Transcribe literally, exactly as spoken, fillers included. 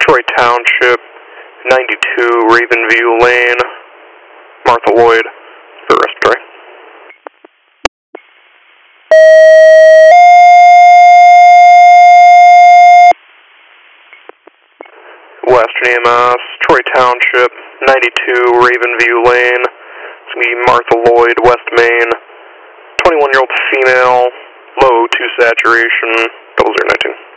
Troy Township, ninety-two Ravenview Lane, Martha Lloyd for respiratory. Western E M S, Troy Township, ninety-two Ravenview Lane, it's going to be Martha Lloyd, West Main, twenty-one-year-old female, low two saturation, double zero nineteen.